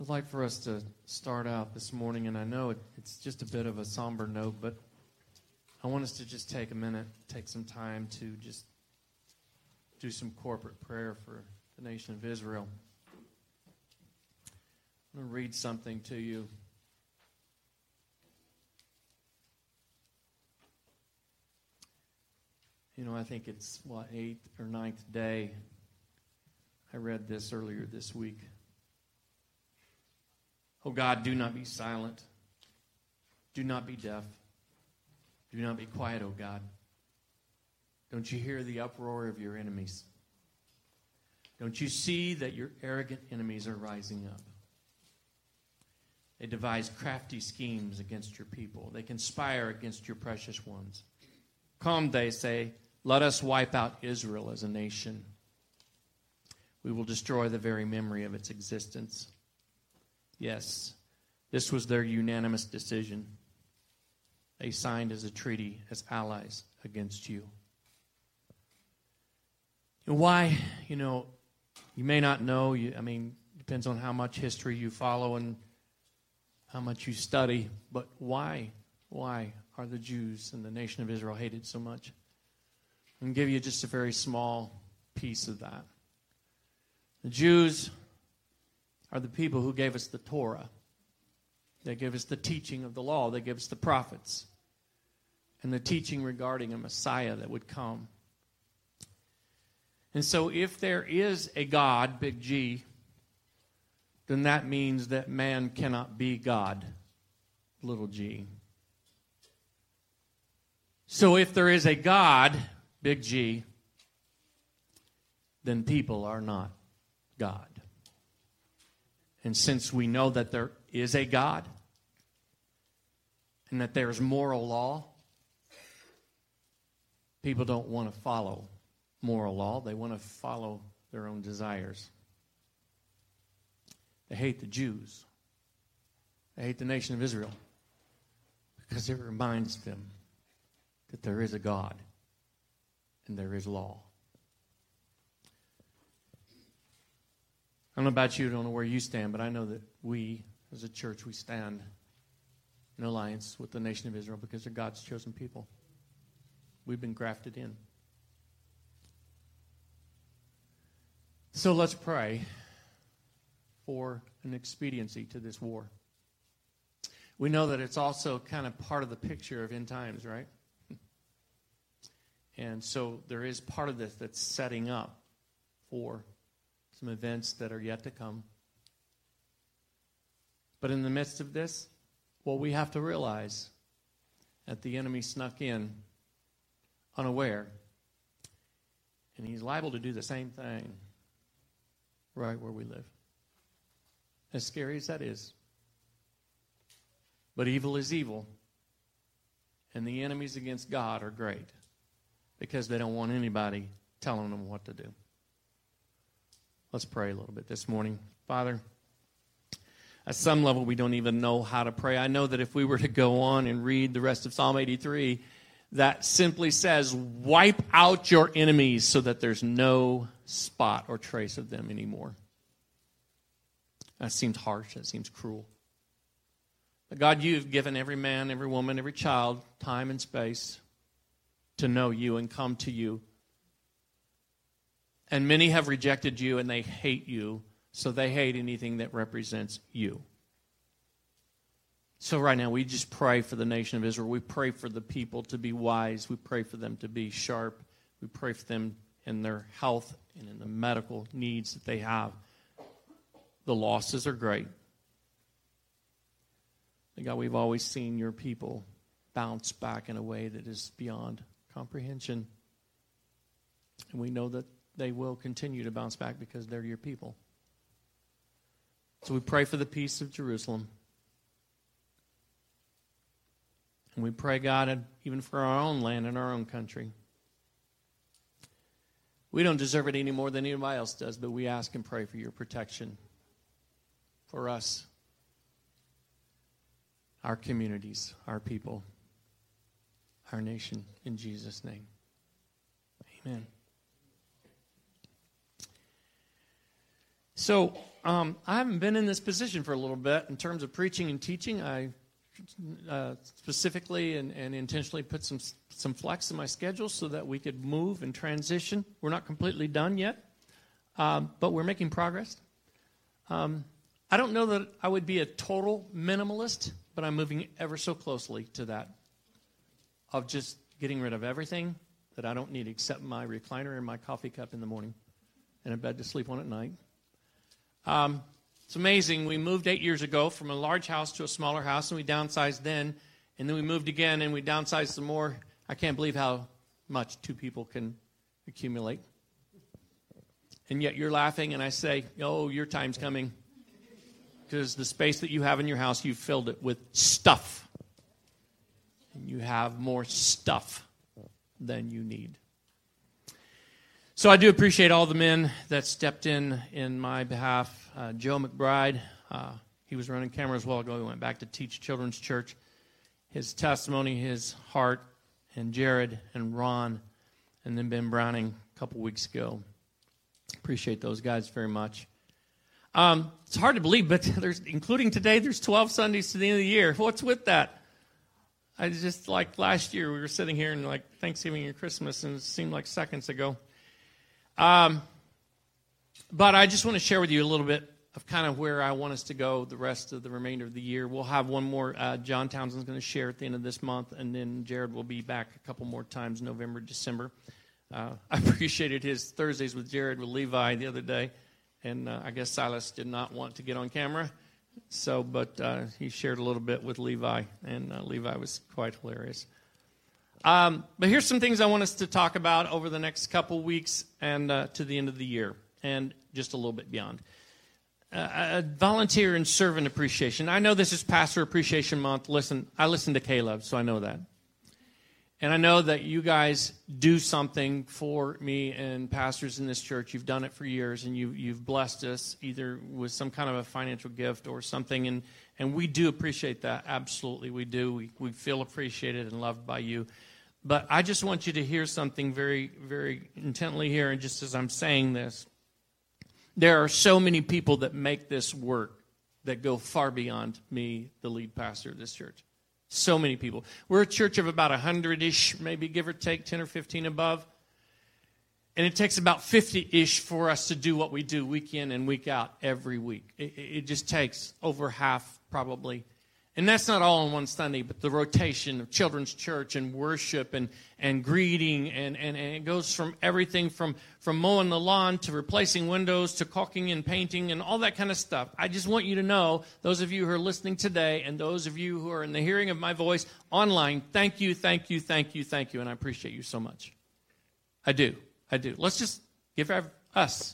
I'd like for us to start out this morning, and I know it's just a bit of a somber note, but I want us to just take a minute, take some time to just do some corporate prayer for the nation of Israel. I'm going to read something to you. You know, I think it's, 8th or 9th day. I read this earlier this week. Oh God, do not be silent. Do not be deaf. Do not be quiet, oh God. Don't you hear the uproar of your enemies? Don't you see that your arrogant enemies are rising up? They devise crafty schemes against your people. They conspire against your precious ones. Come, they say, let us wipe out Israel as a nation. We will destroy the very memory of its existence. Yes, this was their unanimous decision. They signed as a treaty, as allies against you. And why? You know, you may not know. Depends on how much history you follow and how much you study. But why? Why are the Jews and the nation of Israel hated so much? I'm going to give you just a very small piece of that. The Jews are the people who gave us the Torah. They gave us the teaching of the law. They gave us the prophets. And the teaching regarding a Messiah that would come. And so if there is a God, big G, then that means that man cannot be God, little g. So if there is a God, big G, then people are not God. And since we know that there is a God and that there is moral law, people don't want to follow moral law. They want to follow their own desires. They hate the Jews. They hate the nation of Israel because it reminds them that there is a God and there is law. I don't know about you, I don't know where you stand, but I know that we, as a church, we stand in alliance with the nation of Israel because they're God's chosen people. We've been grafted in. So let's pray for an expediency to this war. We know that it's also kind of part of the picture of end times, right? And so there is part of this that's setting up for some events that are yet to come. But in the midst of this, what we have to realize that the enemy snuck in unaware, and he's liable to do the same thing right where we live. As scary as that is. But evil is evil, and the enemies against God are great because they don't want anybody telling them what to do. Let's pray a little bit this morning. Father, at some level we don't even know how to pray. I know that if we were to go on and read the rest of Psalm 83, that simply says, wipe out your enemies so that there's no spot or trace of them anymore. That seems harsh. That seems cruel. But God, you've given every man, every woman, every child time and space to know you and come to you. And many have rejected you and they hate you, so they hate anything that represents you. So right now we just pray for the nation of Israel. We pray for the people to be wise. We pray for them to be sharp. We pray for them in their health and in the medical needs that they have. The losses are great. And God, we've always seen your people bounce back in a way that is beyond comprehension. And we know that they will continue to bounce back because they're your people. So we pray for the peace of Jerusalem. And we pray, God, even for our own land and our own country. We don't deserve it any more than anybody else does, but we ask and pray for your protection for us, our communities, our people, our nation, in Jesus' name. Amen. So I haven't been in this position for a little bit in terms of preaching and teaching. I specifically and intentionally put some flex in my schedule so that we could move and transition. We're not completely done yet, but we're making progress. I don't know that I would be a total minimalist, but I'm moving ever so closely to that, of just getting rid of everything that I don't need except my recliner and my coffee cup in the morning and a bed to sleep on at night. It's amazing. We moved 8 years ago from a large house to a smaller house, and we downsized then, and then we moved again, and we downsized some more. I can't believe how much two people can accumulate. And yet you're laughing, and I say, oh, your time's coming. Because the space that you have in your house, you've filled it with stuff. And you have more stuff than you need. So I do appreciate all the men that stepped in my behalf. Joe McBride, he was running cameras a while ago. He went back to teach children's church. His testimony, his heart, and Jared and Ron, and then Ben Browning a couple weeks ago. Appreciate those guys very much. It's hard to believe, but including today, there's 12 Sundays to the end of the year. What's with that? I just, like last year, we were sitting here and like Thanksgiving and Christmas, and it seemed like seconds ago. But I just want to share with you a little bit of kind of where I want us to go the rest of the remainder of the year. We'll have one more John Townsend's going to share at the end of this month, and then Jared will be back a couple more times, November, December. I appreciated his Thursdays with Jared with Levi the other day. And I guess Silas did not want to get on camera, but he shared a little bit with Levi, and Levi was quite hilarious. But here's some things I want us to talk about over the next couple weeks and to the end of the year, and just a little bit beyond. Volunteer and servant appreciation. I know this is Pastor Appreciation Month. Listen, I listen to Caleb, so I know that. And I know that you guys do something for me and pastors in this church. You've done it for years, and you've blessed us either with some kind of a financial gift or something. And we do appreciate that. Absolutely, we do. We feel appreciated and loved by you. But I just want you to hear something very, very intently here. And just as I'm saying this, there are so many people that make this work that go far beyond me, the lead pastor of this church. So many people. We're a church of about 100-ish, maybe give or take 10 or 15 above. And it takes about 50-ish for us to do what we do week in and week out every week. It just takes over half probably. And that's not all on one Sunday, but the rotation of children's church and worship and greeting. And it goes from everything from mowing the lawn to replacing windows to caulking and painting and all that kind of stuff. I just want you to know, those of you who are listening today and those of you who are in the hearing of my voice online, thank you, thank you, thank you, thank you. And I appreciate you so much. I do. Let's just give us.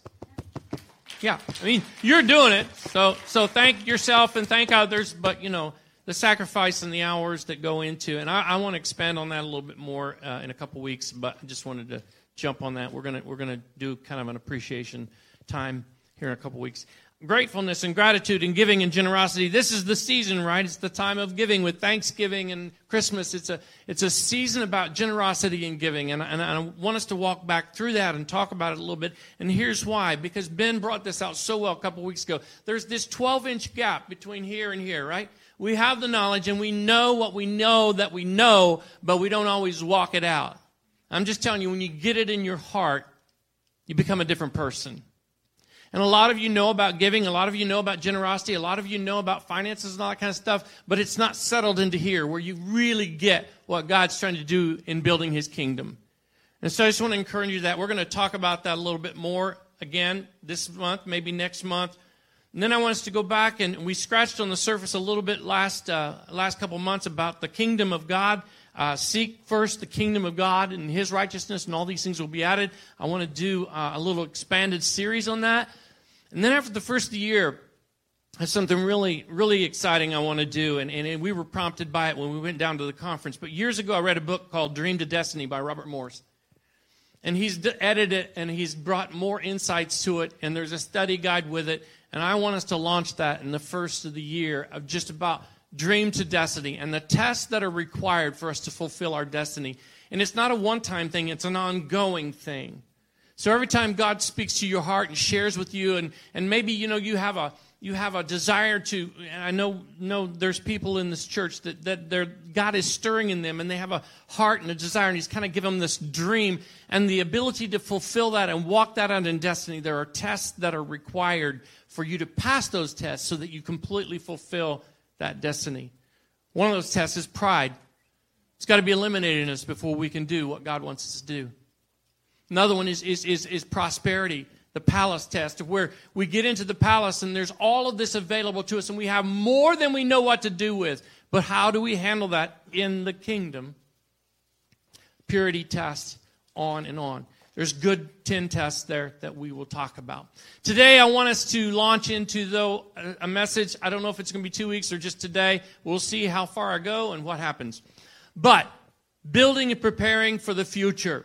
Yeah, I mean, you're doing it. So thank yourself and thank others. But, you know, the sacrifice and the hours that go into, and I want to expand on that a little bit more in a couple weeks, but I just wanted to jump on that. We're gonna do kind of an appreciation time here in a couple weeks. Gratefulness and gratitude and giving and generosity. This is the season, right? It's the time of giving with Thanksgiving and Christmas. It's a season about generosity and giving, and I want us to walk back through that and talk about it a little bit. And here's why: because Ben brought this out so well a couple weeks ago. There's this 12-inch gap between here and here, right? We have the knowledge and we know what we know that we know, but we don't always walk it out. I'm just telling you, when you get it in your heart, you become a different person. And a lot of you know about giving, a lot of you know about generosity, a lot of you know about finances and all that kind of stuff, but it's not settled into here where you really get what God's trying to do in building his kingdom. And so I just want to encourage you that we're going to talk about that a little bit more again this month, maybe next month. And then I want us to go back, and we scratched on the surface a little bit last couple months about the kingdom of God. Seek first the kingdom of God and his righteousness, and all these things will be added. I want to do a little expanded series on that. And then after the first of the year, there's something really, really exciting I want to do, and we were prompted by it when we went down to the conference. But years ago, I read a book called Dream to Destiny by Robert Morris. And he's edited it, and he's brought more insights to it, and there's a study guide with it. And I want us to launch that in the first of the year of just about dream to destiny and the tests that are required for us to fulfill our destiny. And it's not a one-time thing, it's an ongoing thing. So every time God speaks to your heart and shares with you, and maybe, you have a desire to, and I know there's people in this church that God is stirring in them, and they have a heart and a desire, and He's kind of given them this dream and the ability to fulfill that and walk that out in destiny. There are tests that are required for you to pass those tests so that you completely fulfill that destiny. One of those tests is pride. It's got to be eliminated in us before we can do what God wants us to do. Another one is prosperity, the palace test, where we get into the palace and there's all of this available to us and we have more than we know what to do with. But how do we handle that in the kingdom? Purity tests, on and on. There's good 10 tests there that we will talk about. Today I want us to launch into, a message. I don't know if it's going to be 2 weeks or just today. We'll see how far I go and what happens. But building and preparing for the future.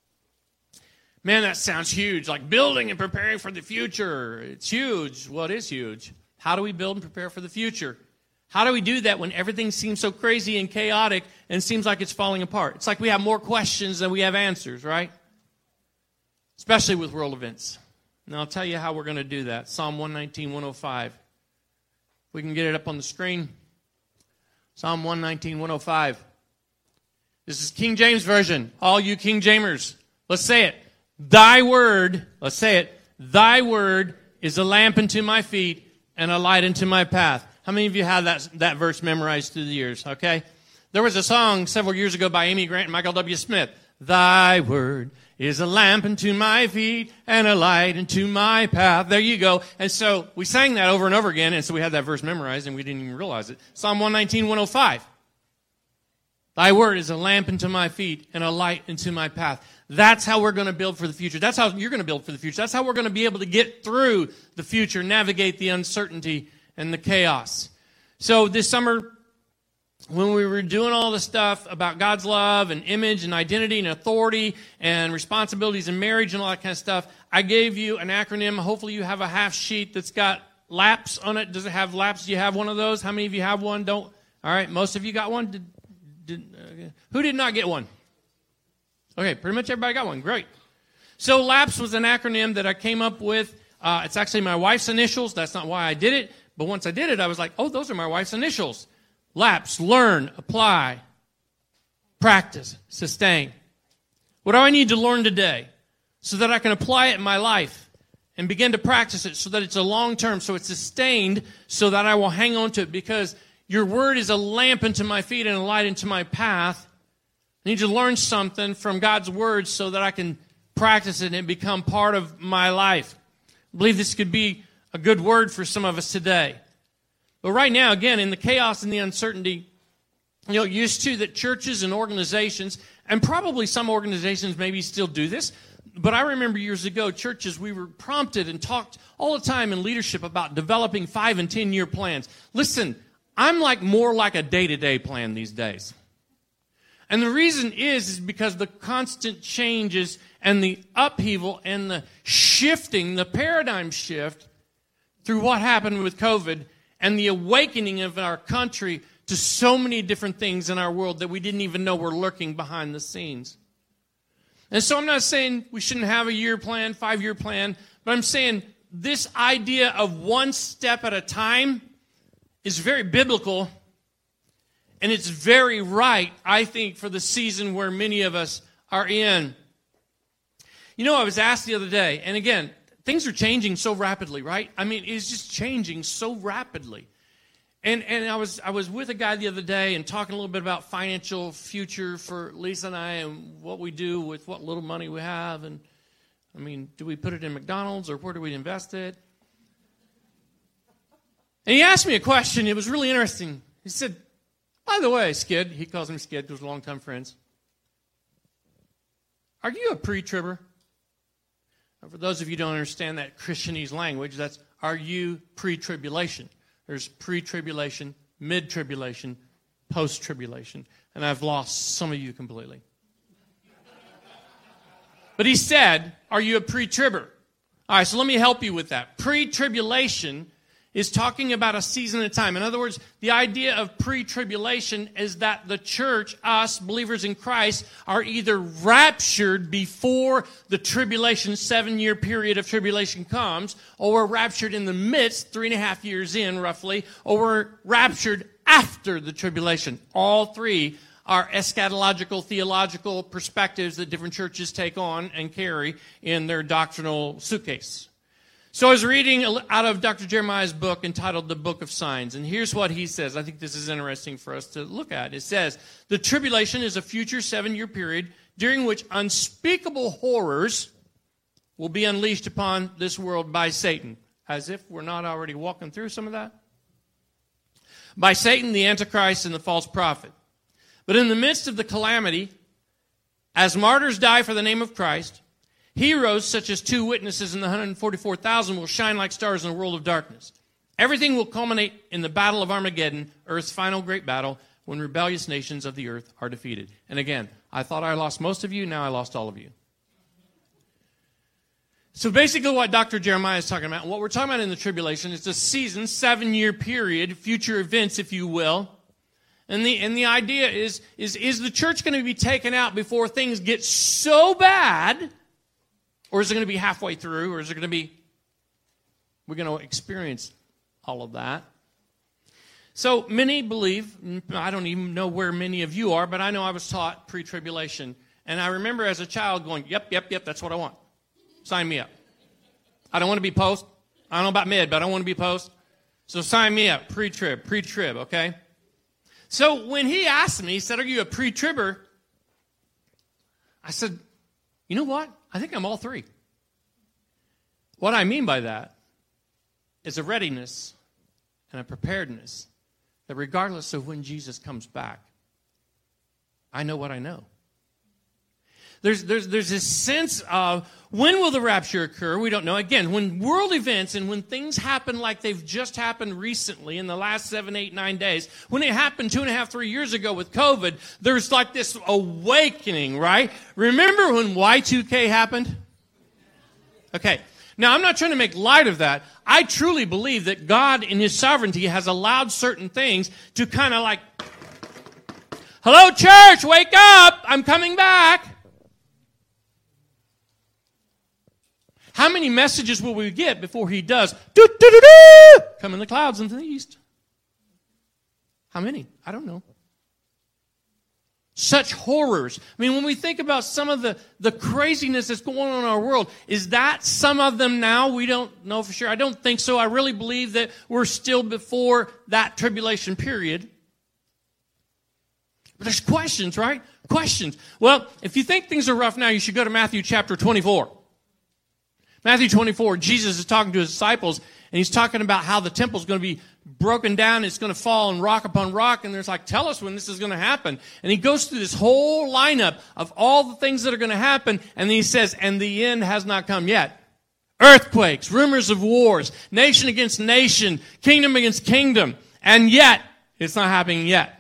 Man, that sounds huge. Like building and preparing for the future. It's huge. Well, it is huge. How do we build and prepare for the future? How do we do that when everything seems so crazy and chaotic and seems like it's falling apart? It's like we have more questions than we have answers, right? Especially with world events. And I'll tell you how we're going to do that. Psalm 119, 105. We can get it up on the screen. Psalm 119, 105. This is King James Version. All you King Jamers, let's say it. Thy word, let's say it, thy word is a lamp unto my feet and a light unto my path. How many of you have that verse memorized through the years, okay? There was a song several years ago by Amy Grant and Michael W. Smith. Thy word is a lamp unto my feet and a light unto my path. There you go. And so we sang that over and over again, and so we had that verse memorized, and we didn't even realize it. Psalm 119, 105. Thy word is a lamp unto my feet and a light unto my path. That's how we're going to build for the future. That's how you're going to build for the future. That's how we're going to be able to get through the future, navigate the uncertainty and the chaos. So this summer, when we were doing all the stuff about God's love and image and identity and authority and responsibilities in marriage and all that kind of stuff, I gave you an acronym. Hopefully you have a half sheet that's got LAPS on it. Does it have LAPS? Do you have one of those? How many of you have one? Don't. All right, most of you got one? Who did not get one? Okay, pretty much everybody got one. Great. So LAPS was an acronym that I came up with. It's actually my wife's initials. That's not why I did it. But once I did it, I was like, oh, those are my wife's initials. LAPS, learn, apply, practice, sustain. What do I need to learn today so that I can apply it in my life and begin to practice it so that it's a long term, so it's sustained, so that I will hang on to it? Because your word is a lamp unto my feet and a light unto my path. I need to learn something from God's word so that I can practice it and become part of my life. I believe this could be a good word for some of us today. But right now, again, in the chaos and the uncertainty, used to that churches and organizations, and probably some organizations maybe still do this, but I remember years ago, churches, we were prompted and talked all the time in leadership about developing 5 and 10-year plans. Listen, I'm more like a day-to-day plan these days. And the reason is because the constant changes and the upheaval and the shifting, the paradigm shift through what happened with COVID and the awakening of our country to so many different things in our world that we didn't even know were lurking behind the scenes. And so I'm not saying we shouldn't have a year plan, 5-year plan, but I'm saying this idea of one step at a time is very biblical. And it's very right, I think, for the season where many of us are in. I was asked the other day, and again, things are changing so rapidly, right? I mean, it's just changing so rapidly. And I was with a guy the other day and talking a little bit about financial future for Lisa and I and what we do with what little money we have. And, I mean, do we put it in McDonald's or where do we invest it? And he asked me a question. It was really interesting. He said, by the way, Skid, he calls him Skid because we're longtime friends. Are you a pre-tribber? For those of you who don't understand that Christianese language, that's are you pre-tribulation? There's pre-tribulation, mid-tribulation, post-tribulation. And I've lost some of you completely. But he said, are you a pre-tribber? All right, so let me help you with that. Pre-tribulation is talking about a season at a time. In other words, the idea of pre-tribulation is that the church, us, believers in Christ, are either raptured before the tribulation, 7-year period of tribulation comes, or we're raptured in the midst, 3.5 years in roughly, or we're raptured after the tribulation. All three are eschatological, theological perspectives that different churches take on and carry in their doctrinal suitcase. So I was reading out of Dr. Jeremiah's book entitled The Book of Signs, and here's what he says. I think this is interesting for us to look at. It says, the tribulation is a future 7-year period during which unspeakable horrors will be unleashed upon this world by Satan. As if we're not already walking through some of that. By Satan, the Antichrist, and the false prophet. But in the midst of the calamity, as martyrs die for the name of Christ, heroes such as 2 witnesses and the 144,000 will shine like stars in a world of darkness. Everything will culminate in the battle of Armageddon, Earth's final great battle, when rebellious nations of the earth are defeated. And again, I thought I lost most of you, now I lost all of you. So basically what Dr. Jeremiah is talking about, and what we're talking about in the tribulation, is a season, 7-year period, future events, if you will. And the idea is the church going to be taken out before things get so bad? Or is it going to be halfway through? Or is it going to be, we're going to experience all of that? So many believe, I don't even know where many of you are, but I know I was taught pre-tribulation. And I remember as a child going, yep, that's what I want. Sign me up. I don't want to be post. I don't know about mid, but I don't want to be post. So sign me up, pre-trib, okay? So when he asked me, he said, are you a pre-tribber? I said, you know what? I think I'm all three. What I mean by that is a readiness and a preparedness that regardless of when Jesus comes back, I know what I know. There's this sense of when will the rapture occur? We don't know. Again, when world events and when things happen like they've just happened recently in the last 7, 8, 9 days, when it happened 2.5, 3 years ago with COVID, there's like this awakening, right? Remember when Y2K happened? Okay. Now, I'm not trying to make light of that. I truly believe that God in His sovereignty has allowed certain things to kind of like, hello, church, wake up, I'm coming back. How many messages will we get before He does? Come in the clouds into the east. How many? I don't know. Such horrors. I mean, when we think about some of the craziness that's going on in our world, is that some of them now? We don't know for sure. I don't think so. I really believe that we're still before that tribulation period. But there's questions, right? Questions. Well, if you think things are rough now, you should go to Matthew chapter 24. Matthew 24, Jesus is talking to His disciples, and He's talking about how the temple's going to be broken down, it's going to fall and rock upon rock, and there's like, tell us when this is going to happen. And He goes through this whole lineup of all the things that are going to happen, and then He says, and the end has not come yet. Earthquakes, rumors of wars, nation against nation, kingdom against kingdom, and yet, it's not happening yet.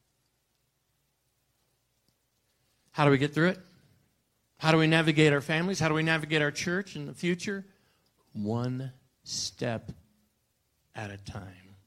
How do we get through it? How do we navigate our families? How do we navigate our church in the future? One step at a time.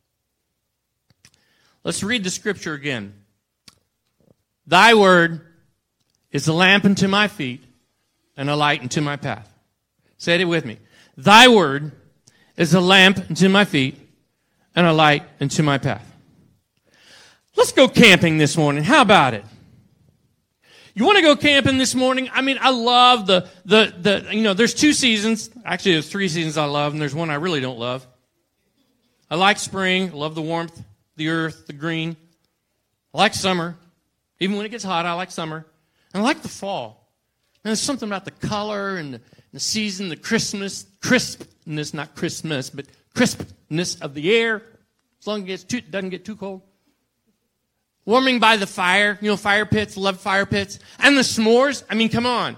Let's read the scripture again. Thy word is a lamp unto my feet and a light unto my path. Say it with me. Thy word is a lamp unto my feet and a light unto my path. Let's go camping this morning. How about it? You want to go camping this morning? I mean, I love there's 2 seasons. Actually, there's 3 seasons I love, and there's one I really don't love. I like spring. I love the warmth, the earth, the green. I like summer. Even when it gets hot, I like summer. And I like the fall. And there's something about the color and the season, the crispness, not Christmas, but crispness of the air. As long as it doesn't get too cold. Warming by the fire, fire pits, love fire pits. And the s'mores, I mean, come on.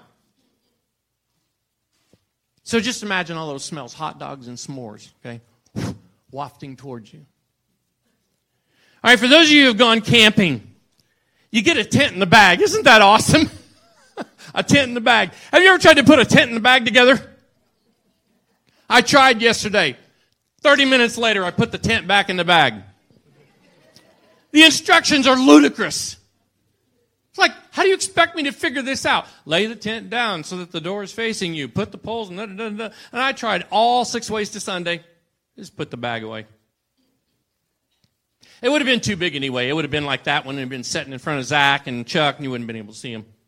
So just imagine all those smells, hot dogs and s'mores, okay, wafting towards you. All right, for those of you who have gone camping, you get a tent in the bag. Isn't that awesome? A tent in the bag. Have you ever tried to put a tent in the bag together? I tried yesterday. 30 minutes later, I put the tent back in the bag. The instructions are ludicrous. It's like, how do you expect me to figure this out? Lay the tent down so that the door is facing you. Put the poles, and I tried all 6 ways to Sunday. Just put the bag away. It would have been too big anyway. It would have been like that when it had been sitting in front of Zach and Chuck, and you wouldn't have been able to see him.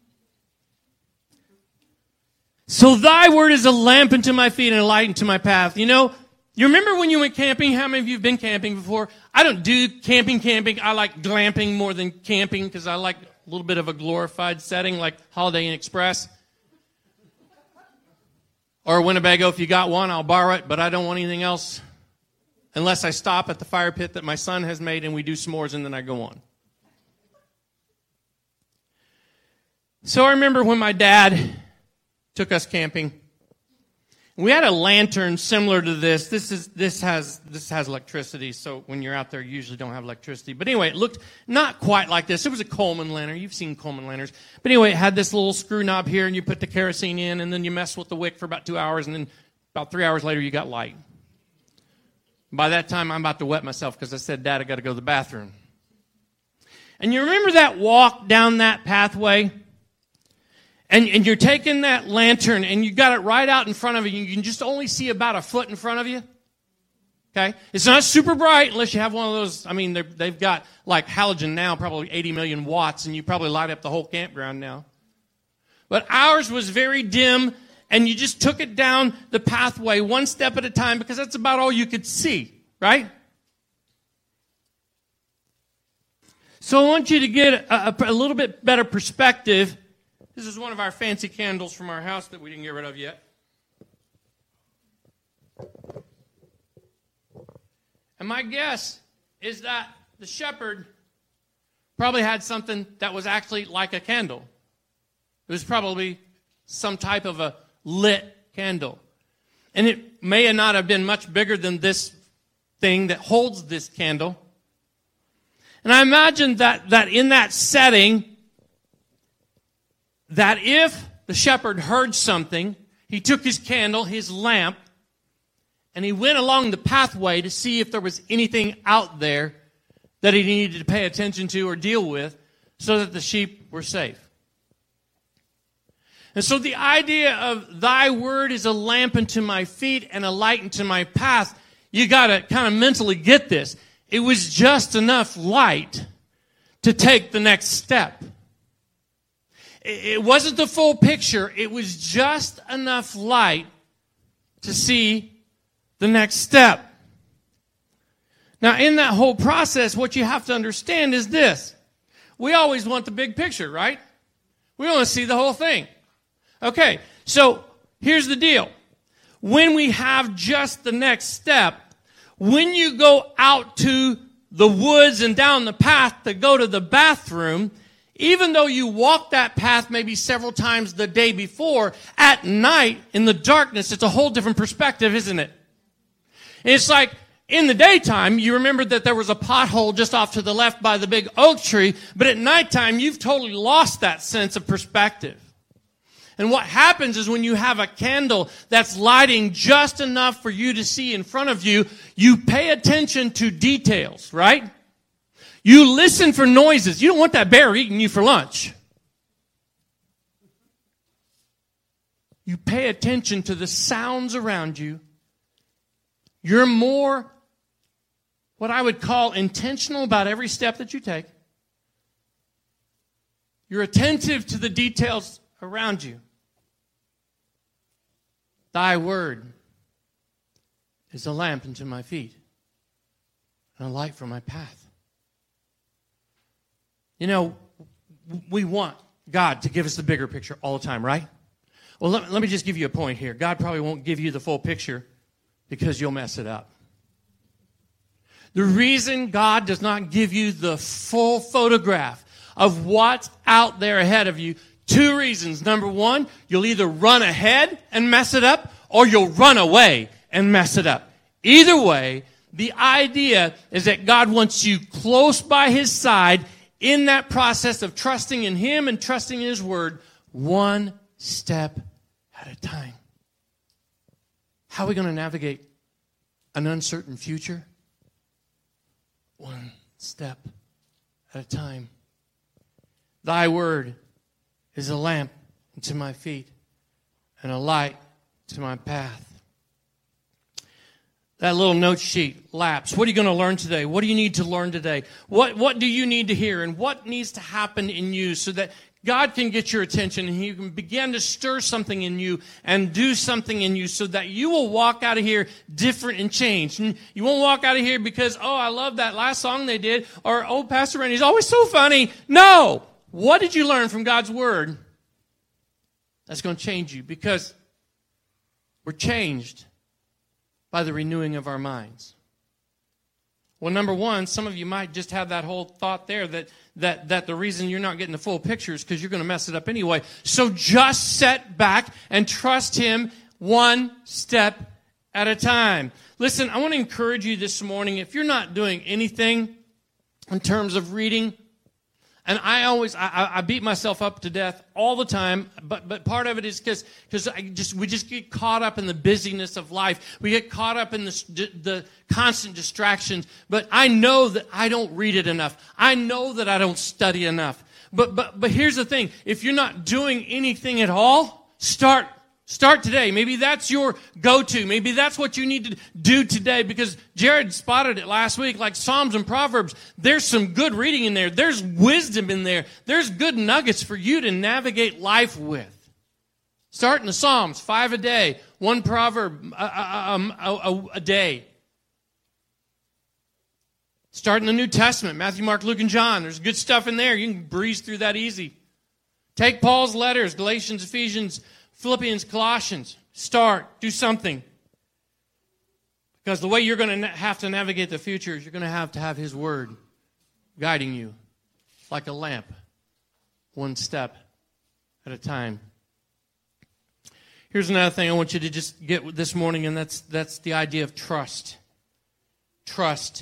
So thy word is a lamp unto my feet and a light unto my path. You know, you remember when you went camping? How many of you have been camping before? I don't do camping. I like glamping more than camping because I like a little bit of a glorified setting like Holiday Inn Express. Or Winnebago, if you got one, I'll borrow it, but I don't want anything else unless I stop at the fire pit that my son has made and we do s'mores and then I go on. So I remember when my dad took us camping. We had a lantern similar to this. This has electricity, so when you're out there, you usually don't have electricity. But anyway, it looked not quite like this. It was a Coleman lantern. You've seen Coleman lanterns. But anyway, it had this little screw knob here, and you put the kerosene in, and then you mess with the wick for about 2 hours, and then about 3 hours later, you got light. By that time, I'm about to wet myself because I said, Dad, I got to go to the bathroom. And you remember that walk down that pathway? And you're taking that lantern and you got it right out in front of you. You can just only see about a foot in front of you. Okay? It's not super bright unless you have one of those. I mean, they've got like halogen now, probably 80 million watts, and you probably light up the whole campground now. But ours was very dim, and you just took it down the pathway one step at a time because that's about all you could see, right? So I want you to get a little bit better perspective. This is one of our fancy candles from our house that we didn't get rid of yet. And my guess is that the shepherd probably had something that was actually like a candle. It was probably some type of a lit candle. And it may not have been much bigger than this thing that holds this candle. And I imagine that in that setting, that if the shepherd heard something, he took his candle, his lamp, and he went along the pathway to see if there was anything out there that he needed to pay attention to or deal with so that the sheep were safe. And so the idea of thy word is a lamp unto my feet and a light unto my path, you got to kind of mentally get this. It was just enough light to take the next step. It wasn't the full picture. It was just enough light to see the next step. Now, in that whole process, what you have to understand is this. We always want the big picture, right? We want to see the whole thing. Okay, so here's the deal. When we have just the next step, when you go out to the woods and down the path to go to the bathroom, even though you walk that path maybe several times the day before, at night, in the darkness, it's a whole different perspective, isn't it? It's like, in the daytime, you remember that there was a pothole just off to the left by the big oak tree, but at nighttime, you've totally lost that sense of perspective. And what happens is when you have a candle that's lighting just enough for you to see in front of you, you pay attention to details, right? You listen for noises. You don't want that bear eating you for lunch. You pay attention to the sounds around you. You're more, what I would call, intentional about every step that you take. You're attentive to the details around you. Thy word is a lamp unto my feet and a light for my path. You know, we want God to give us the bigger picture all the time, right? Well, let me just give you a point here. God probably won't give you the full picture because you'll mess it up. The reason God does not give you the full photograph of what's out there ahead of you, 2 reasons. Number 1, you'll either run ahead and mess it up, or you'll run away and mess it up. Either way, the idea is that God wants you close by His side in that process of trusting in Him and trusting in His Word, one step at a time. How are we going to navigate an uncertain future, one step at a time. Thy word is a lamp unto my feet and a light to my path. That little note sheet, LAPS. What are you going to learn today? What do you need to learn today? What do you need to hear? And what needs to happen in you so that God can get your attention and He can begin to stir something in you and do something in you so that you will walk out of here different and changed. And you won't walk out of here because, oh, I love that last song they did, or, oh, Pastor Randy's always so funny. No! What did you learn from God's Word? That's going to change you, because we're changed by the renewing of our minds. Well, number one, some of you might just have that whole thought there that the reason you're not getting the full picture is because you're going to mess it up anyway. So just sit back and trust Him one step at a time. Listen, I want to encourage you this morning, if you're not doing anything in terms of reading, and I beat myself up to death all the time, but part of it is because we just get caught up in the busyness of life. We get caught up in the constant distractions. But I know that I don't read it enough. I know that I don't study enough. But here's the thing: if you're not doing anything at all, start today. Maybe that's your go-to. Maybe that's what you need to do today, because Jared spotted it last week, like Psalms and Proverbs. There's some good reading in there. There's wisdom in there. There's good nuggets for you to navigate life with. Start in the Psalms, 5 a day, 1 proverb a day. Start in the New Testament, Matthew, Mark, Luke, and John. There's good stuff in there. You can breeze through that easy. Take Paul's letters, Galatians, Ephesians, Philippians, Colossians. Start. Do something. Because the way you're going to have to navigate the future is you're going to have His Word guiding you like a lamp, one step at a time. Here's another thing I want you to just get this morning, and that's the idea of trust. Trust.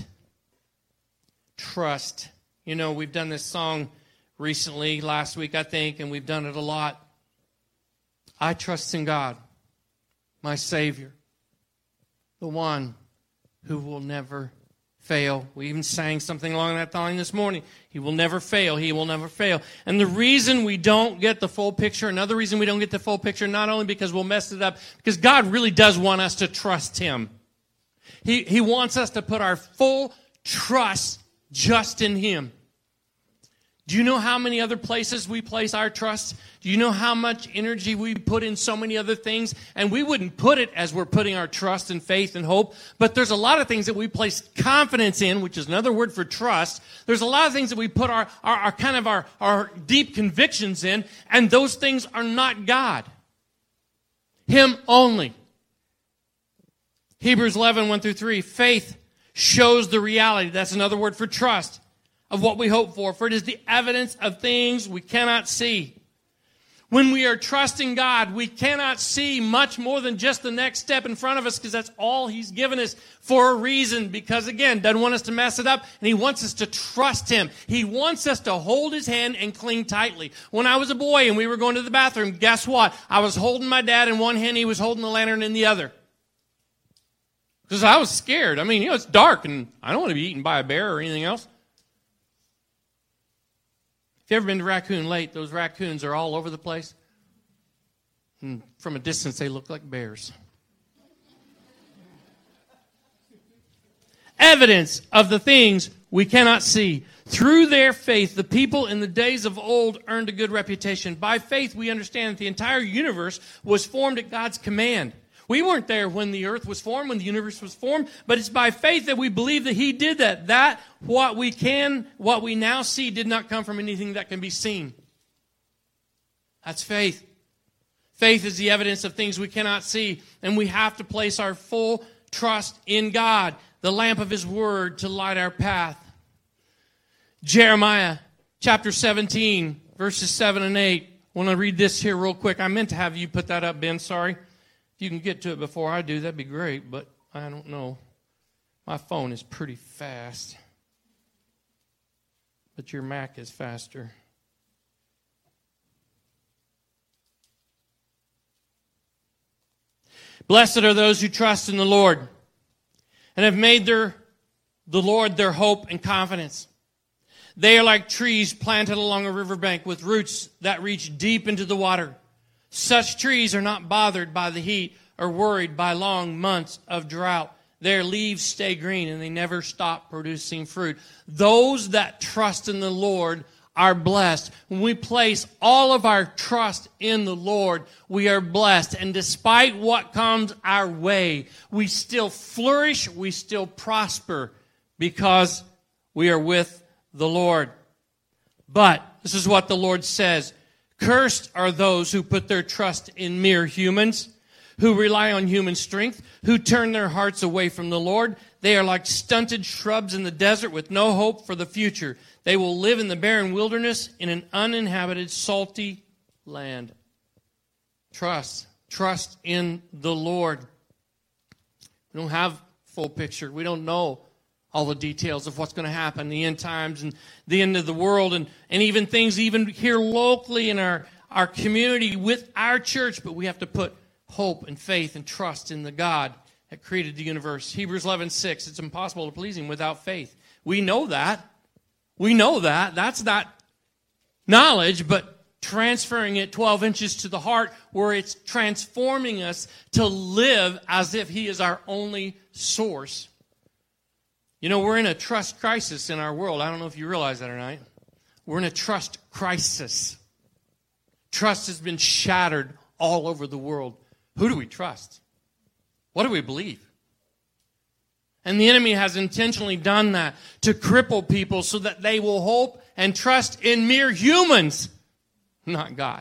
Trust. You know, we've done this song recently, last week I think, and we've done it a lot. I trust in God, my Savior, the one who will never fail. We even sang something along that line this morning. He will never fail. He will never fail. And the reason we don't get the full picture, another reason we don't get the full picture, not only because we'll mess it up, because God really does want us to trust Him. He wants us to put our full trust just in Him. Do you know how many other places we place our trust? Do you know how much energy we put in so many other things? And we wouldn't put it as we're putting our trust and faith and hope. But there's a lot of things that we place confidence in, which is another word for trust. There's a lot of things that we put our deep convictions in, and those things are not God. Him only. Hebrews 11, 1 through 3. Faith shows the reality. That's another word for trust. Of what we hope for it is the evidence of things we cannot see. When we are trusting God, we cannot see much more than just the next step in front of us, because that's all He's given us for a reason. Because again, doesn't want us to mess it up, and He wants us to trust Him. He wants us to hold His hand and cling tightly. When I was a boy and we were going to the bathroom, guess what? I was holding my dad in one hand, he was holding the lantern in the other. Because I was scared. I mean, it's dark, and I don't want to be eaten by a bear or anything else. If you've ever been to Raccoon Lake, those raccoons are all over the place. And from a distance, they look like bears. Evidence of the things we cannot see. Through their faith, the people in the days of old earned a good reputation. By faith, we understand that the entire universe was formed at God's command. We weren't there when the earth was formed, when the universe was formed, but it's by faith that we believe that He did that. That what we now see did not come from anything that can be seen. That's faith. Faith is the evidence of things we cannot see, and we have to place our full trust in God, the lamp of His Word to light our path. Jeremiah chapter 17, verses 7 and 8. I want to read this here real quick. I meant to have you put that up, Ben, sorry. If you can get to it before I do, that'd be great, but I don't know. My phone is pretty fast. But your Mac is faster. Blessed are those who trust in the Lord and have made the Lord their hope and confidence. They are like trees planted along a riverbank with roots that reach deep into the water. Such trees are not bothered by the heat or worried by long months of drought. Their leaves stay green and they never stop producing fruit. Those that trust in the Lord are blessed. When we place all of our trust in the Lord, we are blessed. And despite what comes our way, we still flourish, we still prosper because we are with the Lord. But this is what the Lord says. Cursed are those who put their trust in mere humans, who rely on human strength, who turn their hearts away from the Lord. They are like stunted shrubs in the desert with no hope for the future. They will live in the barren wilderness in an uninhabited, salty land. Trust in the Lord. We don't have full picture. We don't know all the details of what's going to happen, the end times and the end of the world, and even things even here locally in our community with our church, but we have to put hope and faith and trust in the God that created the universe. Hebrews 11:6, it's impossible to please Him without faith. We know that. We know that. That's not knowledge, but transferring it 12 inches to the heart where it's transforming us to live as if He is our only source. You know, we're in a trust crisis in our world. I don't know if you realize that or not. We're in a trust crisis. Trust has been shattered all over the world. Who do we trust? What do we believe? And the enemy has intentionally done that to cripple people so that they will hope and trust in mere humans, not God.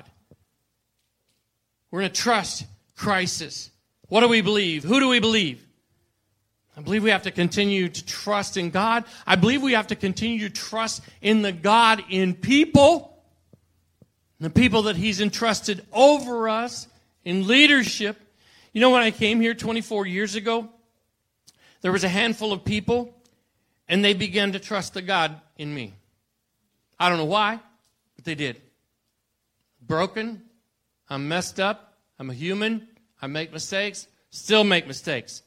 We're in a trust crisis. What do we believe? Who do we believe? I believe we have to continue to trust in God. I believe we have to continue to trust in the God in people, the people that He's entrusted over us in leadership. You know, when I came here 24 years ago, there was a handful of people, and they began to trust the God in me. I don't know why, but they did. Broken, I'm messed up, I'm a human, I make mistakes, still make mistakes.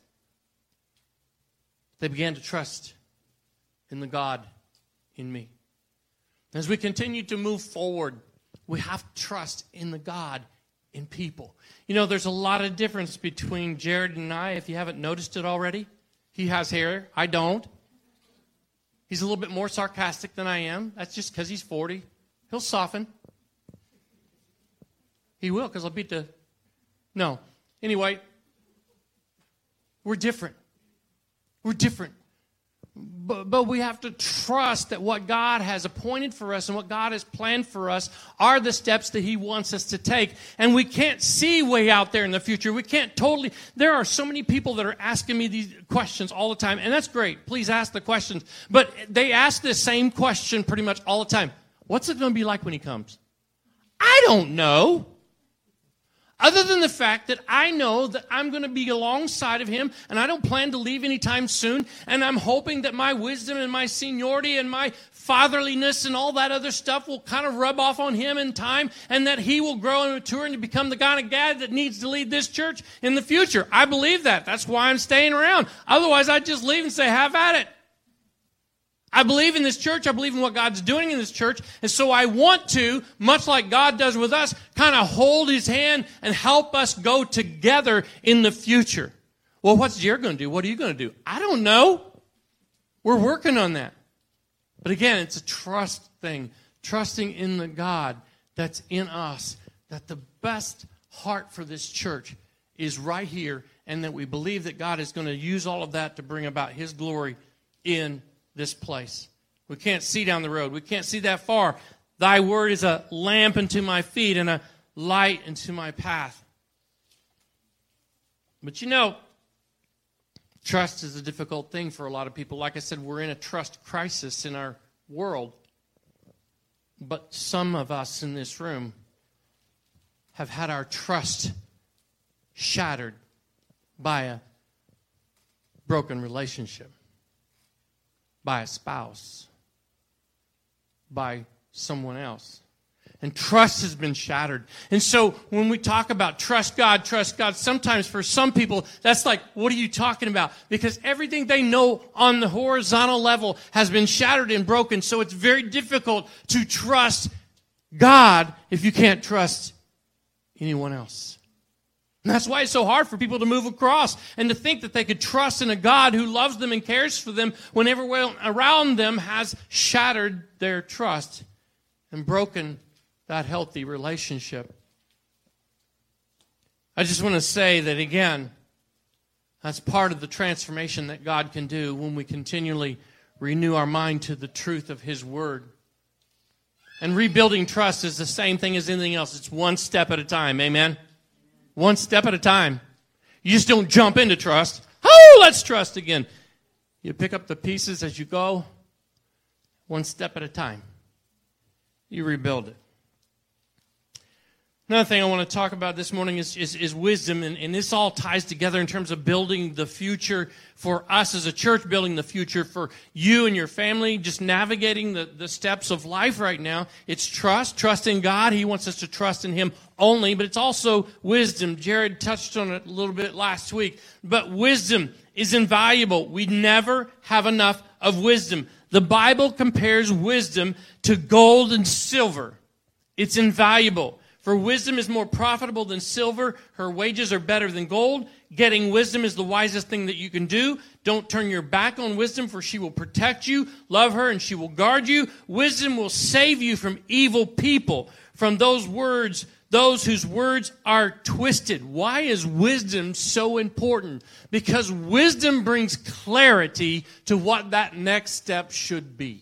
They began to trust in the God in me. As we continue to move forward, we have to trust in the God in people. You know, there's a lot of difference between Jared and I, if you haven't noticed it already. He has hair. I don't. He's a little bit more sarcastic than I am. That's just because he's 40. He'll soften. He will, because I'll beat the... No. Anyway, we're different. We're different. But we have to trust that what God has appointed for us and what God has planned for us are the steps that He wants us to take. And we can't see way out there in the future. We can't totally... There are so many people that are asking me these questions all the time, and that's great. Please ask the questions. But they ask the same question pretty much all the time. What's it going to be like when He comes? I don't know. Other than the fact that I know that I'm going to be alongside of Him, and I don't plan to leave anytime soon, and I'm hoping that my wisdom and my seniority and my fatherliness and all that other stuff will kind of rub off on Him in time, and that He will grow and mature and become the kind of guy that needs to lead this church in the future. I believe that. That's why I'm staying around. Otherwise, I'd just leave and say, have at it. I believe in this church. I believe in what God's doing in this church. And so I want to, much like God does with us, kind of hold His hand and help us go together in the future. Well, what's Jared going to do? What are you going to do? I don't know. We're working on that. But again, it's a trust thing. Trusting in the God that's in us. That the best heart for this church is right here. And that we believe that God is going to use all of that to bring about His glory in this place. We can't see down the road. We can't see that far. Thy word is a lamp unto my feet and a light unto my path. But you know, trust is a difficult thing for a lot of people. Like I said, we're in a trust crisis in our world. But some of us in this room have had our trust shattered by a broken relationship. By a spouse, by someone else. And trust has been shattered. And so when we talk about trust God, sometimes for some people, that's like, what are you talking about? Because everything they know on the horizontal level has been shattered and broken. So it's very difficult to trust God if you can't trust anyone else. And that's why it's so hard for people to move across and to think that they could trust in a God who loves them and cares for them when everyone around them has shattered their trust and broken that healthy relationship. I just want to say that again, that's part of the transformation that God can do when we continually renew our mind to the truth of His Word. And rebuilding trust is the same thing as anything else. It's one step at a time. Amen? One step at a time. You just don't jump into trust. Oh, let's trust again. You pick up the pieces as you go, one step at a time. You rebuild it. Another thing I want to talk about this morning is wisdom, and this all ties together in terms of building the future for us as a church, building the future for you and your family, just navigating the steps of life right now. It's trust in God. He wants us to trust in Him only, but it's also wisdom. Jared touched on it a little bit last week, but wisdom is invaluable. We never have enough of wisdom. The Bible compares wisdom to gold and silver. It's invaluable. For wisdom is more profitable than silver. Her wages are better than gold. Getting wisdom is the wisest thing that you can do. Don't turn your back on wisdom, for she will protect you. Love her, and she will guard you. Wisdom will save you from evil people, from those whose words are twisted. Why is wisdom so important? Because wisdom brings clarity to what that next step should be.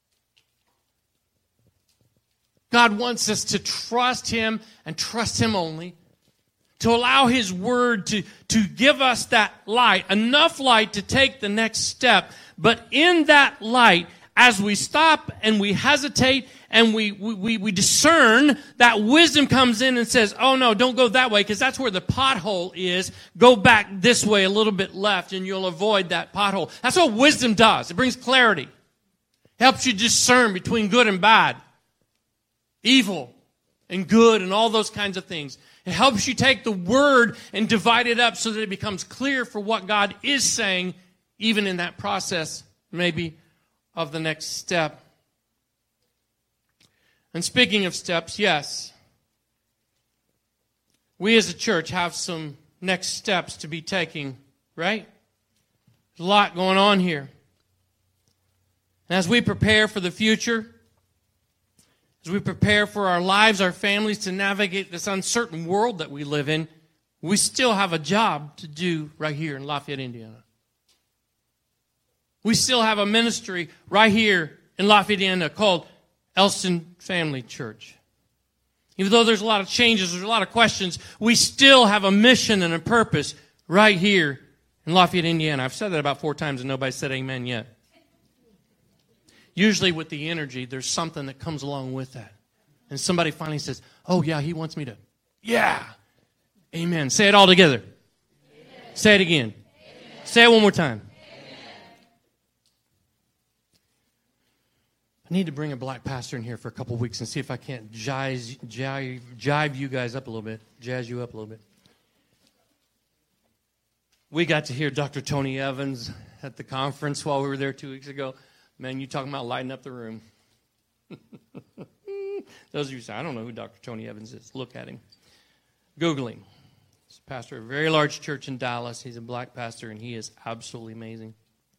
God wants us to trust Him and trust Him only, to allow His Word to give us that light, enough light to take the next step. But in that light, as we stop and we hesitate and we discern, that wisdom comes in and says, oh no, don't go that way, because that's where the pothole is. Go back this way a little bit left and you'll avoid that pothole. That's what wisdom does. It brings clarity. Helps you discern between good and bad, evil and good and all those kinds of things. It helps you take the Word and divide it up so that it becomes clear for what God is saying, even in that process, maybe, of the next step. And speaking of steps, yes, we as a church have some next steps to be taking, right? There's a lot going on here. And as we prepare for the future, as we prepare for our lives, our families, to navigate this uncertain world that we live in, we still have a job to do right here in Lafayette, Indiana. We still have a ministry right here in Lafayette, Indiana called Elston Family Church. Even though there's a lot of changes, there's a lot of questions, we still have a mission and a purpose right here in Lafayette, Indiana. I've said that about 4 times and nobody said amen yet. Usually with the energy, there's something that comes along with that. And somebody finally says, oh yeah, he wants me to. Yeah. Amen. Say it all together. Amen. Say it again. Amen. Say it one more time. Amen. I need to bring a black pastor in here for a couple of weeks and see if I can't jive you guys up a little bit. Jazz you up a little bit. We got to hear Dr. Tony Evans at the conference while we were there 2 weeks ago. Man, you talking about lighting up the room. Those of you say, I don't know who Dr. Tony Evans is. Look at him. Google him. He's a pastor of a very large church in Dallas. He's a black pastor, and he is absolutely amazing.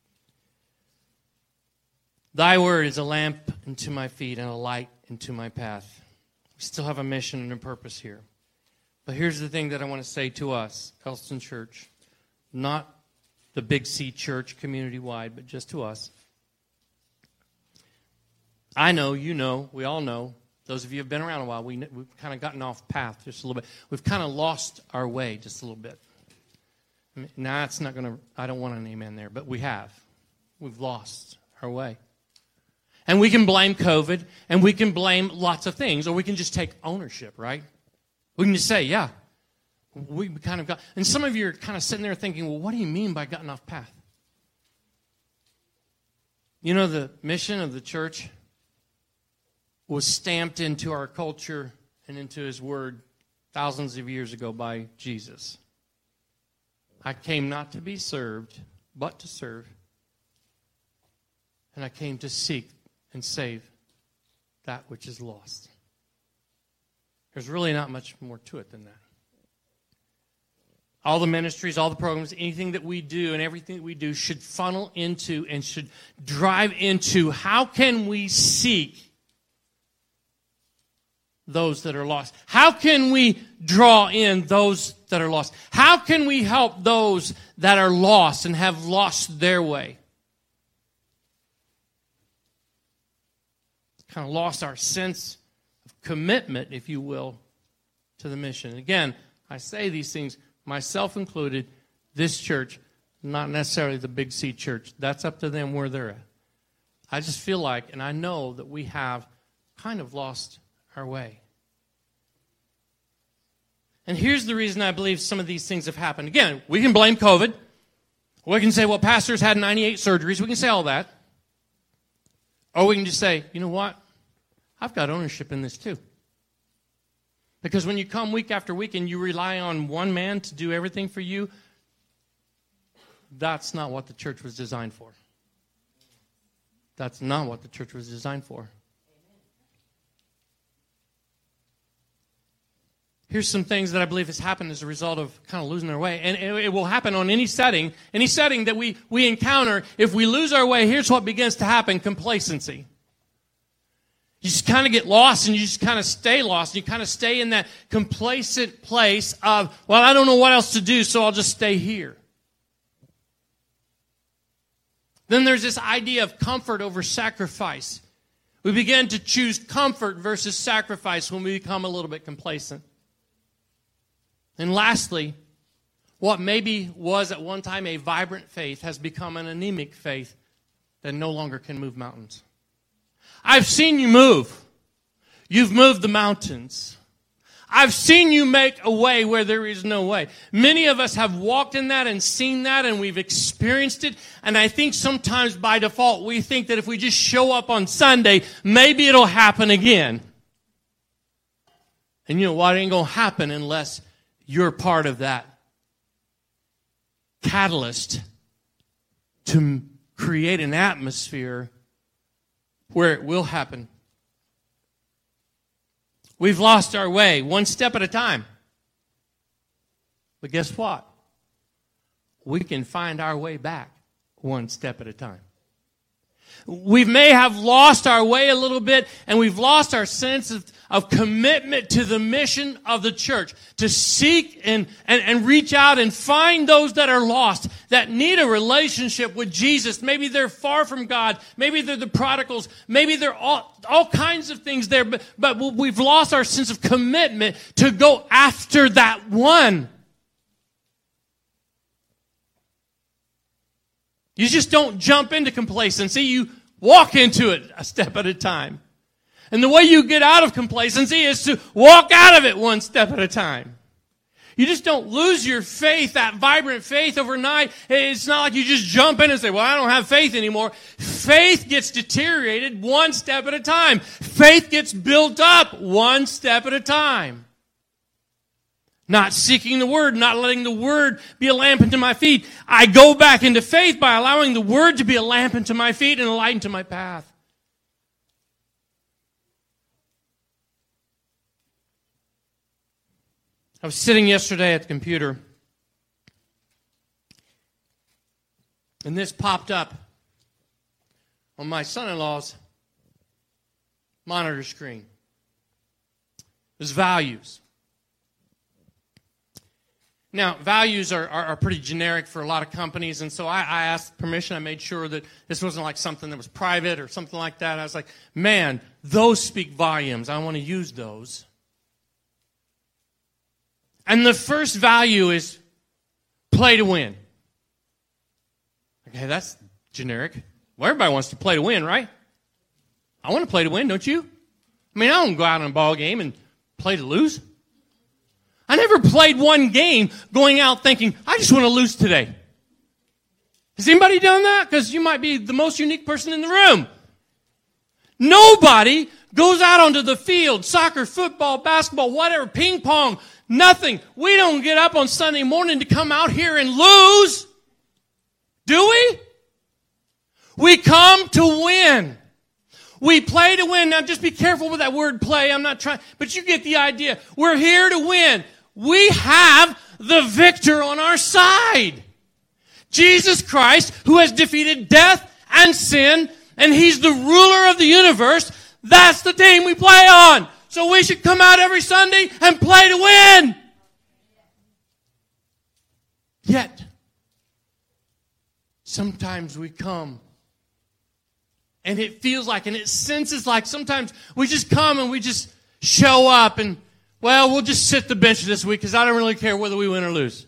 Thy word is a lamp unto my feet and a light into my path. We still have a mission and a purpose here. But here's the thing that I want to say to us, Elston Church. Not the Big C Church community-wide, but just to us. I know, you know, we all know. Those of you who have been around a while, we've kind of gotten off path just a little bit. We've kind of lost our way just a little bit. I mean, nah, it's not going to, I don't want an amen there, but we have. We've lost our way. And we can blame COVID, and we can blame lots of things, or we can just take ownership, right? We can just say, yeah, we kind of got, and some of you are kind of sitting there thinking, well, what do you mean by gotten off path? You know the mission of the church? was stamped into our culture and into His Word thousands of years ago by Jesus. I came not to be served, but to serve. And I came to seek and save that which is lost. There's really not much more to it than that. All the ministries, all the programs, anything that we do and everything that we do should funnel into and should drive into how can we seek those that are lost? How can we draw in those that are lost? How can we help those that are lost and have lost their way? Kind of lost our sense of commitment, if you will, to the mission. Again, I say these things, myself included, this church, not necessarily the Big C church. That's up to them where they're at. I just feel like, and I know that we have kind of lost our way. And here's the reason I believe some of these things have happened. Again, we can blame COVID. We can say, well, pastors had 98 surgeries. We can say all that. Or we can just say, you know what? I've got ownership in this too. Because when you come week after week and you rely on one man to do everything for you, that's not what the church was designed for. That's not what the church was designed for. Here's some things that I believe has happened as a result of kind of losing our way. And it will happen on any setting that we encounter. If we lose our way, here's what begins to happen: complacency. You just kind of get lost and you just kind of stay lost. You kind of stay in that complacent place of, well, I don't know what else to do, so I'll just stay here. Then there's this idea of comfort over sacrifice. We begin to choose comfort versus sacrifice when we become a little bit complacent. And lastly, what maybe was at one time a vibrant faith has become an anemic faith that no longer can move mountains. I've seen you move. You've moved the mountains. I've seen you make a way where there is no way. Many of us have walked in that and seen that, and we've experienced it. And I think sometimes by default we think that if we just show up on Sunday, maybe it'll happen again. And you know what? It ain't going to happen unless you're part of that catalyst to create an atmosphere where it will happen. We've lost our way one step at a time. But guess what? We can find our way back one step at a time. We may have lost our way a little bit, and we've lost our sense of commitment to the mission of the church, to seek and reach out and find those that are lost, that need a relationship with Jesus. Maybe they're far from God. Maybe they're the prodigals. Maybe they're all kinds of things there, but we've lost our sense of commitment to go after that one. You just don't jump into complacency. You walk into it a step at a time. And the way you get out of complacency is to walk out of it one step at a time. You just don't lose your faith, that vibrant faith overnight. It's not like you just jump in and say, well, I don't have faith anymore. Faith gets deteriorated one step at a time. Faith gets built up one step at a time. Not seeking the Word, not letting the Word be a lamp unto my feet. I go back into faith by allowing the Word to be a lamp unto my feet and a light unto my path. I was sitting yesterday at the computer, and this popped up on my son-in-law's monitor screen. It was values. Now, values are pretty generic for a lot of companies, and so I asked permission. I made sure that this wasn't like something that was private or something like that. I was like, man, those speak volumes. I want to use those. And the first value is play to win. Okay, that's generic. Well, everybody wants to play to win, right? I want to play to win, don't you? I mean, I don't go out on a ball game and play to lose. I never played one game going out thinking, I just want to lose today. Has anybody done that? Because you might be the most unique person in the room. Nobody goes out onto the field, soccer, football, basketball, whatever, ping pong, nothing. We don't get up on Sunday morning to come out here and lose. Do we? We come to win. We play to win. Now just be careful with that word play. I'm not trying, but you get the idea. We're here to win. We have the victor on our side. Jesus Christ, who has defeated death and sin, and He's the ruler of the universe. That's the team we play on. So we should come out every Sunday and play to win. Yet, sometimes we come and it feels like, and it senses like sometimes we just come and we just show up and, well, we'll just sit the bench this week because I don't really care whether we win or lose.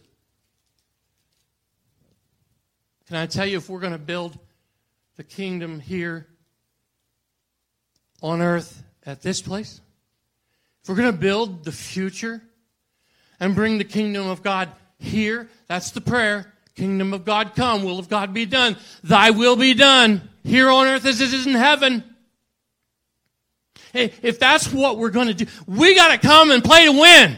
Can I tell you, if we're going to build the kingdom here on earth at this place, if we're going to build the future and bring the kingdom of God here, that's the prayer. Kingdom of God come, will of God be done. Thy will be done here on earth as it is in heaven. Hey, if that's what we're going to do, we got to come and play to win.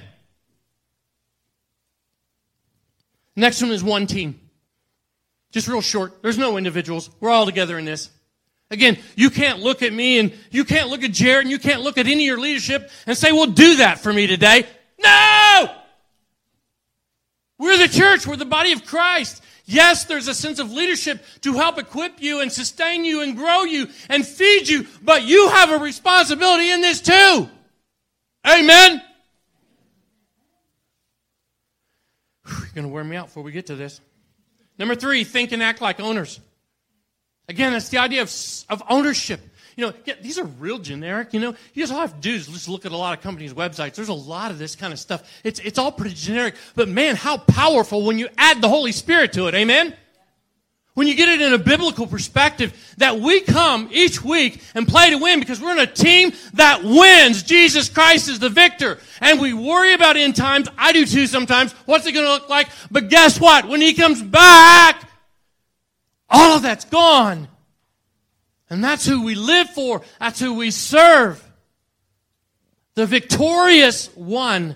Next one is one team. Just real short. There's no individuals. We're all together in this. Again, you can't look at me and you can't look at Jared and you can't look at any of your leadership and say, well, do that for me today. No! We're the church. We're the body of Christ. Yes, there's a sense of leadership to help equip you and sustain you and grow you and feed you, but you have a responsibility in this too. Amen? You're going to wear me out before we get to this. Number 3, think and act like owners. Again, that's the idea of ownership. You know, yeah, these are real generic, you know. You just all have to do is just look at a lot of companies' websites. There's a lot of this kind of stuff. It's all pretty generic. But man, how powerful when you add the Holy Spirit to it. Amen? When you get it in a biblical perspective, that we come each week and play to win because we're in a team that wins. Jesus Christ is the victor. And we worry about end times. I do too sometimes. What's it going to look like? But guess what? When He comes back, all of that's gone. And that's who we live for. That's who we serve. The victorious one.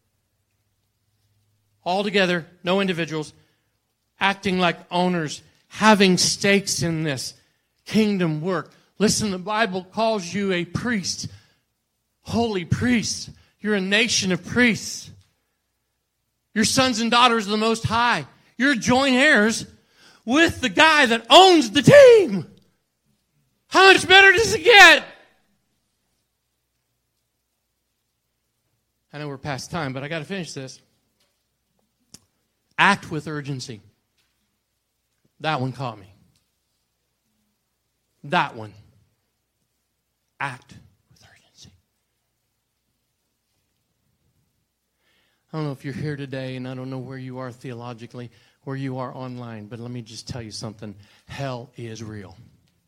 All together, no individuals, acting like owners, having stakes in this kingdom work. Listen, the Bible calls you a priest, holy priest. You're a nation of priests. Your sons and daughters of the Most High. You're joint heirs with the guy that owns the team. How much better does it get? I know we're past time, but I got to finish this. Act with urgency. That one caught me. That one. Act with urgency. I don't know if you're here today, and I don't know where you are theologically, where you are online, but let me just tell you something. Hell is real.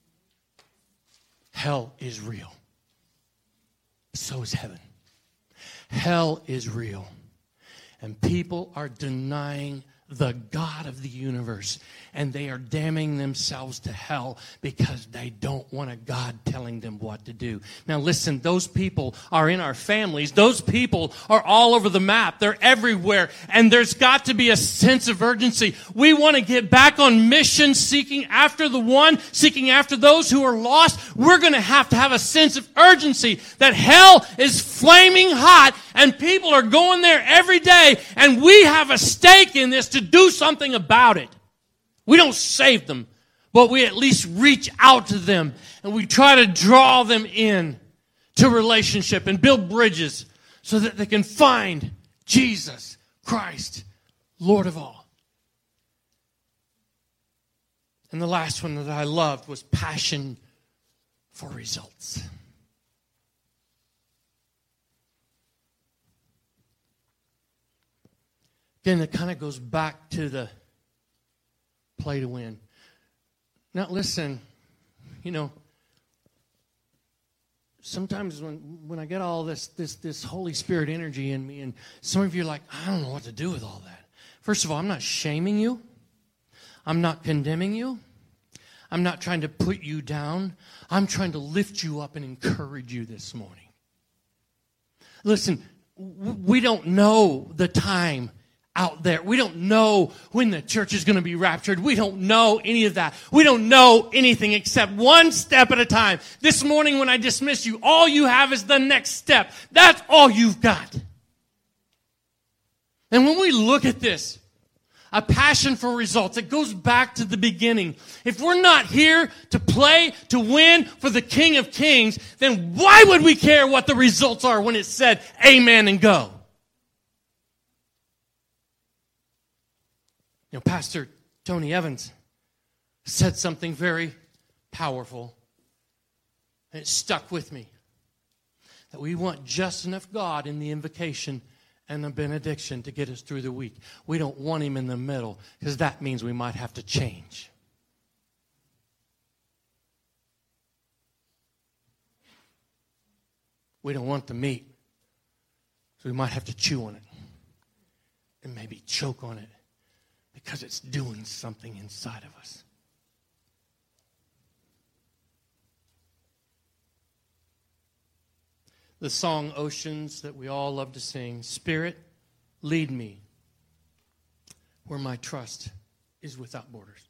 Hell is real. So is heaven. Hell is real. And people are denying the God of the universe. And they are damning themselves to hell because they don't want a God telling them what to do. Now listen, those people are in our families. Those people are all over the map. They're everywhere. And there's got to be a sense of urgency. We want to get back on mission, seeking after the one, seeking after those who are lost. We're going to have a sense of urgency that hell is flaming hot and people are going there every day. And we have a stake in this to do something about it. We don't save them, but we at least reach out to them and we try to draw them in to relationship and build bridges so that they can find Jesus Christ, Lord of all. And the last one that I loved was passion for results. Again, it kind of goes back to the play to win. Now, listen, you know, sometimes when I get all this Holy Spirit energy in me, and some of you are like, I don't know what to do with all that. First of all, I'm not shaming you. I'm not condemning you. I'm not trying to put you down. I'm trying to lift you up and encourage you this morning. Listen, we don't know the time out there. We don't know when the church is going to be raptured. We don't know any of that. We don't know anything except one step at a time. This morning when I dismiss you, all you have is the next step. That's all you've got. And when we look at this, a passion for results, it goes back to the beginning. If we're not here to play, to win for the King of Kings, then why would we care what the results are when it's said, amen and go? You know, Pastor Tony Evans said something very powerful, and it stuck with me. That we want just enough God in the invocation and the benediction to get us through the week. We don't want him in the middle, because that means we might have to change. We don't want the meat, so we might have to chew on it and maybe choke on it, because it's doing something inside of us. The song Oceans that we all love to sing, Spirit, lead me where my trust is without borders.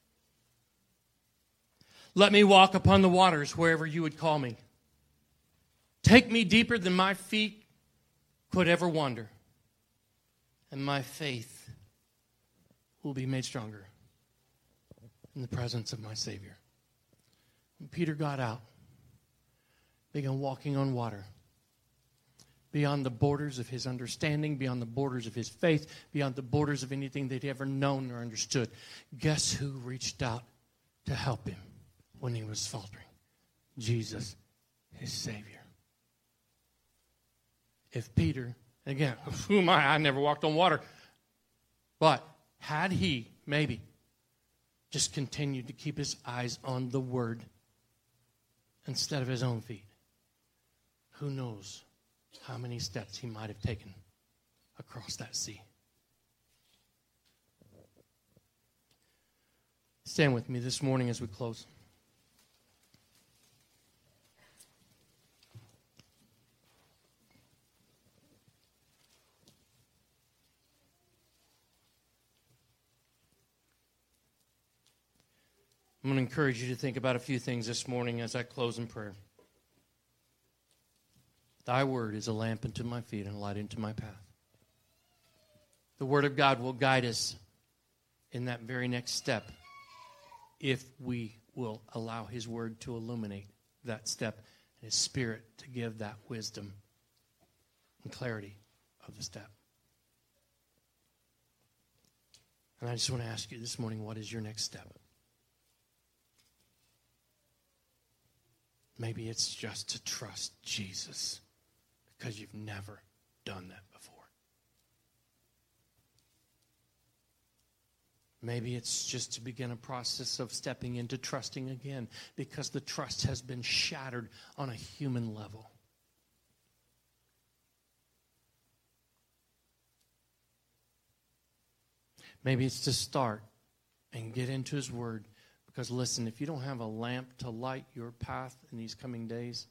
Let me walk upon the waters wherever you would call me. Take me deeper than my feet could ever wander, and my faith will be made stronger in the presence of my Savior. And Peter got out, began walking on water, beyond the borders of his understanding, beyond the borders of his faith, beyond the borders of anything they'd ever known or understood. Guess who reached out to help him when he was faltering? Jesus, his Savior. If Peter, again, who am I? I never walked on water. But had he maybe just continued to keep his eyes on the Word instead of his own feet, who knows how many steps he might have taken across that sea. Stand with me this morning as we close. I'm going to encourage you to think about a few things this morning as I close in prayer. Thy word is a lamp unto my feet and a light unto my path. The word of God will guide us in that very next step if we will allow his word to illuminate that step and his Spirit to give that wisdom and clarity of the step. And I just want to ask you this morning, what is your next step? Maybe it's just to trust Jesus, because you've never done that before. Maybe it's just to begin a process of stepping into trusting again, because the trust has been shattered on a human level. Maybe it's to start and get into his word. Because listen, if you don't have a lamp to light your path in these coming days,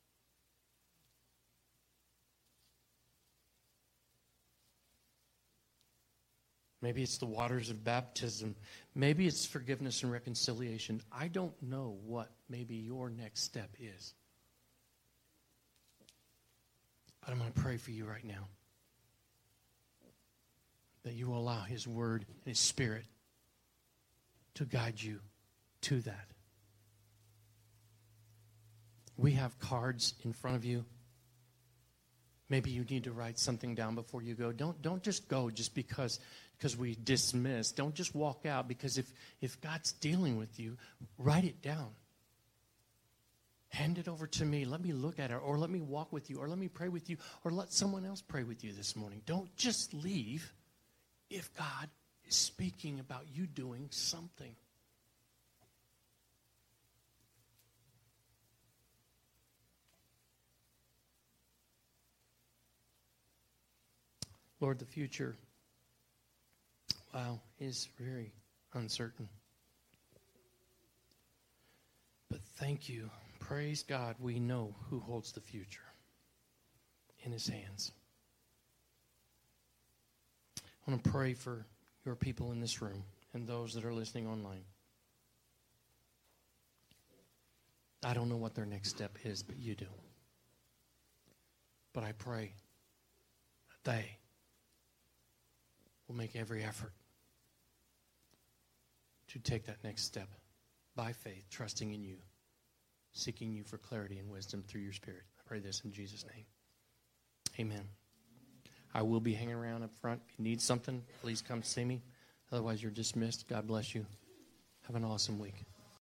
maybe it's the waters of baptism. Maybe it's forgiveness and reconciliation. I don't know what maybe your next step is. But I'm going to pray for you right now, that you will allow his word and his Spirit to guide you to that. We have cards in front of you. Maybe you need to write something down before you go. Don't just go just because we dismiss. Don't just walk out, because if God's dealing with you, write it down. Hand it over to me. Let me look at it, or let me walk with you, or let me pray with you, or let someone else pray with you this morning. Don't just leave if God is speaking about you doing something. Lord, the future, wow, is very uncertain. Thank you. Praise God. We know who holds the future in his hands. I want to pray for your people in this room and those that are listening online. I don't know what their next step is, but you do. But I pray that they will make every effort to take that next step by faith, trusting in you, seeking you for clarity and wisdom through your Spirit. I pray this in Jesus' name. Amen. I will be hanging around up front. If you need something, please come see me. Otherwise, you're dismissed. God bless you. Have an awesome week.